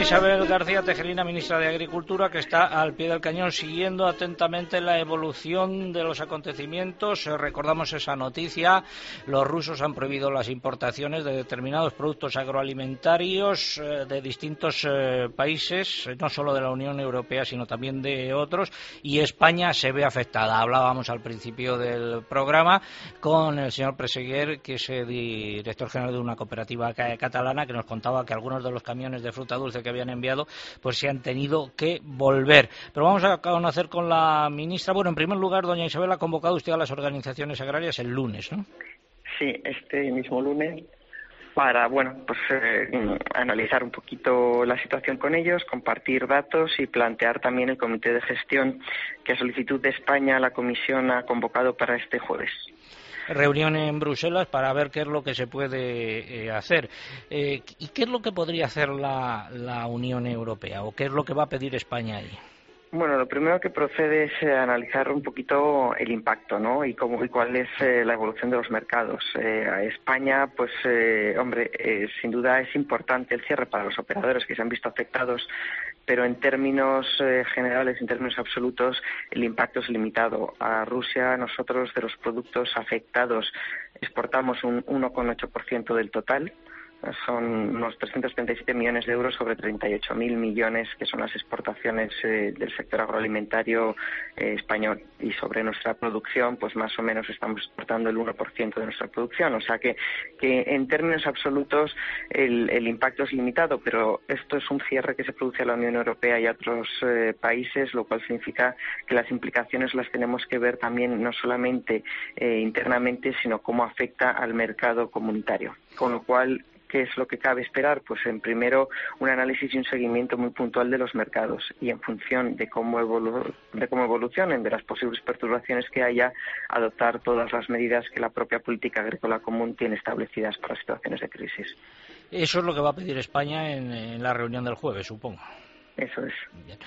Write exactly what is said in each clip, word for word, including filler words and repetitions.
Isabel García Tejerina, ministra de Agricultura, que está al pie del cañón siguiendo atentamente la evolución de los acontecimientos. Eh, recordamos esa noticia: los rusos han prohibido las importaciones de determinados productos agroalimentarios eh, de distintos eh, países, no solo de la Unión Europea, sino también de otros, y España se ve afectada. Hablábamos al principio del programa con el señor Presseguer, que es el director general de una cooperativa catalana, que nos contaba que algunos de los camiones de fruta dulce que habían enviado pues se han tenido que volver. Pero vamos a conocer con la ministra. Bueno, en primer lugar, doña Isabel, ha convocado usted a las organizaciones agrarias el lunes, ¿no? Sí, este mismo lunes, para, bueno, pues eh, analizar un poquito la situación con ellos, compartir datos y plantear también el comité de gestión que a solicitud de España la Comisión ha convocado para este jueves. Reunión en Bruselas para ver qué es lo que se puede eh, hacer. Eh, ¿Y qué es lo que podría hacer la, la Unión Europea o qué es lo que va a pedir España ahí? Bueno, lo primero que procede es eh, analizar un poquito el impacto, ¿no? Y cómo y cuál es eh, la evolución de los mercados. Eh, a España, pues, eh, hombre, eh, sin duda es importante el cierre para los operadores que se han visto afectados, pero en términos eh, generales, en términos absolutos, el impacto es limitado. A Rusia, nosotros de los productos afectados exportamos un uno coma ocho por ciento del total. Son unos trescientos treinta y siete millones de euros sobre treinta y ocho mil millones, que son las exportaciones eh, del sector agroalimentario eh, español. Y sobre nuestra producción, pues más o menos estamos exportando el uno por ciento de nuestra producción. O sea que, que en términos absolutos el, el impacto es limitado, pero esto es un cierre que se produce a la Unión Europea y a otros eh, países, lo cual significa que las implicaciones las tenemos que ver también no solamente eh, internamente, sino cómo afecta al mercado comunitario. Con lo cual, ¿qué es lo que cabe esperar? Pues en primero un análisis y un seguimiento muy puntual de los mercados y en función de cómo, evolu- de cómo evolucionen, de las posibles perturbaciones que haya, adoptar todas las medidas que la propia política agrícola común tiene establecidas para situaciones de crisis. Eso es lo que va a pedir España en, en la reunión del jueves, supongo. Eso es. Bien.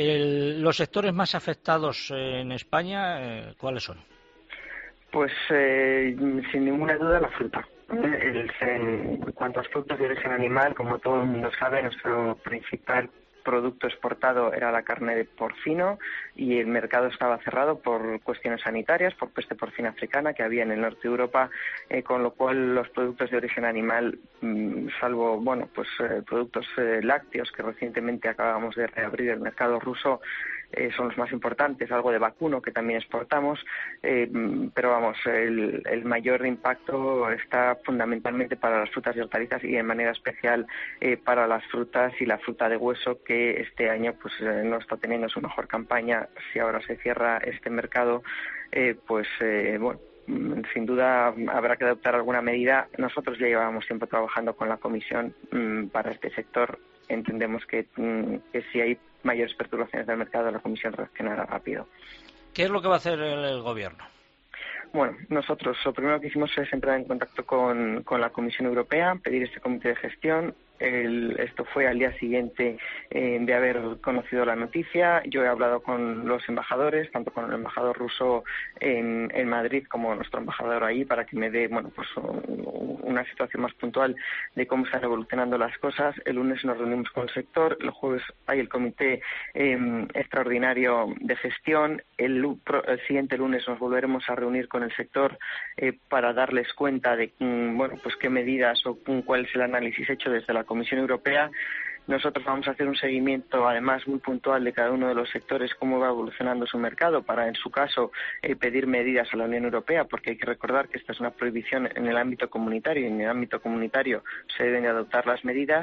El, los sectores más afectados en España, eh, ¿cuáles son? Pues eh, sin ninguna duda la fruta. El, en cuanto a los productos de origen animal, como todo el mundo sabe, nuestro principal producto exportado era la carne de porcino y el mercado estaba cerrado por cuestiones sanitarias, por peste porcina africana que había en el norte de Europa, eh, con lo cual los productos de origen animal, mmm, salvo bueno pues eh, productos eh, lácteos que recientemente acabamos de reabrir el mercado ruso, Eh, son los más importantes, algo de vacuno que también exportamos, eh, pero vamos, el, el mayor impacto está fundamentalmente para las frutas y hortalizas y de manera especial eh, para las frutas y la fruta de hueso, que este año pues eh, no está teniendo su mejor campaña. Si ahora se cierra este mercado, eh, pues eh, bueno, sin duda habrá que adoptar alguna medida. Nosotros ya llevábamos tiempo trabajando con la Comisión mmm, para este sector. Entendemos que, mmm, que si hay mayores perturbaciones del mercado, la Comisión reaccionará rápido. ¿Qué es lo que va a hacer el, el Gobierno? Bueno, nosotros lo primero que hicimos es entrar en contacto con, con la Comisión Europea, pedir este comité de gestión. El, esto fue al día siguiente eh, de haber conocido la noticia. Yo he hablado con los embajadores, tanto con el embajador ruso en, en Madrid como nuestro embajador ahí, para que me dé bueno pues un, una situación más puntual de cómo están evolucionando las cosas. El lunes nos reunimos con el sector, el jueves hay el comité eh, extraordinario de gestión. El, el siguiente lunes nos volveremos a reunir con el sector eh, para darles cuenta de mm, bueno pues qué medidas o mm, cuál es el análisis hecho desde la Comisión Europea. Nosotros vamos a hacer un seguimiento, además, muy puntual de cada uno de los sectores, cómo va evolucionando su mercado, para, en su caso, eh, pedir medidas a la Unión Europea, porque hay que recordar que esta es una prohibición en el ámbito comunitario, y en el ámbito comunitario se deben de adoptar las medidas,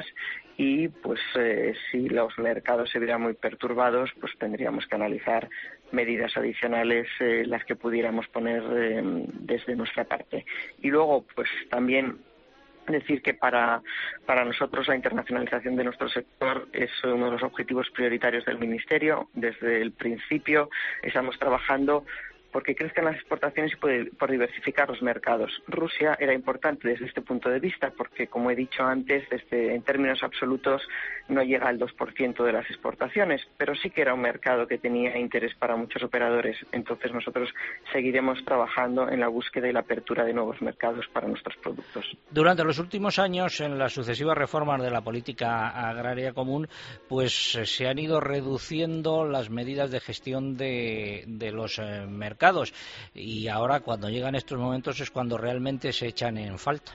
y pues eh, si los mercados se vieran muy perturbados, pues tendríamos que analizar medidas adicionales, eh, las que pudiéramos poner eh, desde nuestra parte. Y luego, pues también decir que para, para nosotros la internacionalización de nuestro sector es uno de los objetivos prioritarios del Ministerio. Desde el principio estamos trabajando porque crezcan las exportaciones y por, por diversificar los mercados. Rusia era importante desde este punto de vista porque, como he dicho antes, desde, en términos absolutos no llega al dos por ciento de las exportaciones, pero sí que era un mercado que tenía interés para muchos operadores. Entonces nosotros seguiremos trabajando en la búsqueda y la apertura de nuevos mercados para nuestros productos. Durante los últimos años, en las sucesivas reformas de la política agraria común, pues se han ido reduciendo las medidas de gestión de, de los eh, mercados, y ahora cuando llegan estos momentos es cuando realmente se echan en falta.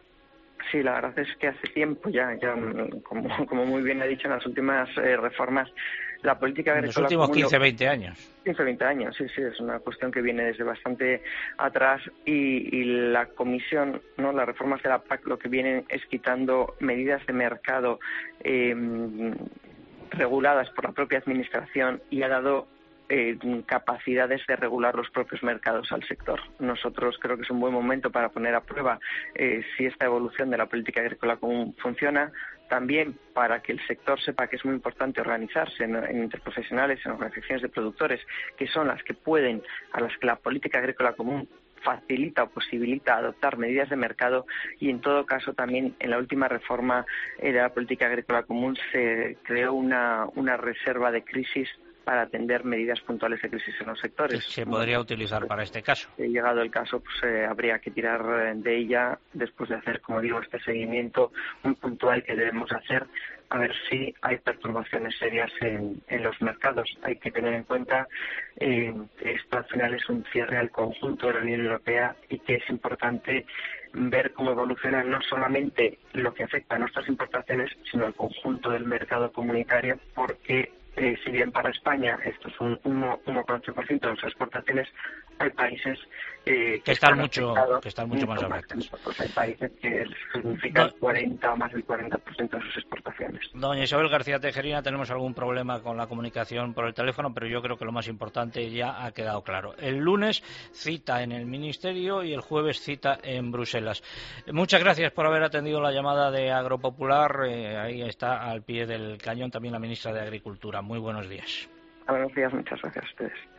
Sí, la verdad es que hace tiempo ya, ya como, como muy bien ha dicho, en las últimas eh, reformas, la política agrícola común... En los últimos quince, veinte años. quince, veinte años, sí, sí, es una cuestión que viene desde bastante atrás y, y la Comisión, no, las reformas de la P A C lo que vienen es quitando medidas de mercado eh, reguladas por la propia Administración y ha dado Eh, capacidades de regular los propios mercados al sector. Nosotros creo que es un buen momento para poner a prueba eh, si esta evolución de la política agrícola común funciona, también para que el sector sepa que es muy importante organizarse en, en interprofesionales, en organizaciones de productores, que son las que pueden, a las que la política agrícola común facilita o posibilita adoptar medidas de mercado, y en todo caso también en la última reforma eh, de la política agrícola común se creó una, una reserva de crisis para atender medidas puntuales de crisis en los sectores. Se podría bueno, utilizar para este caso. Si llegado el caso, pues eh, habría que tirar de ella después de hacer, como digo, este seguimiento muy puntual que debemos hacer, a ver si hay perturbaciones serias en, en los mercados. Hay que tener en cuenta eh, que esto al final es un cierre al conjunto de la Unión Europea y que es importante ver cómo evoluciona no solamente lo que afecta a nuestras importaciones, sino al conjunto del mercado comunitario, porque Eh, si bien para España esto es un uno coma ocho por ciento de las exportaciones, hay países eh, que, que están mucho que están mucho más afectados. Pues hay países que significan el cuarenta o más del cuarenta por ciento de sus exportaciones. Doña Isabel García Tejerina, tenemos algún problema con la comunicación por el teléfono, pero yo creo que lo más importante ya ha quedado claro. El lunes cita en el Ministerio y el jueves cita en Bruselas. Muchas gracias por haber atendido la llamada de Agropopular. Eh, ahí está al pie del cañón también la ministra de Agricultura. Muy buenos días. Buenos días, muchas gracias a ustedes.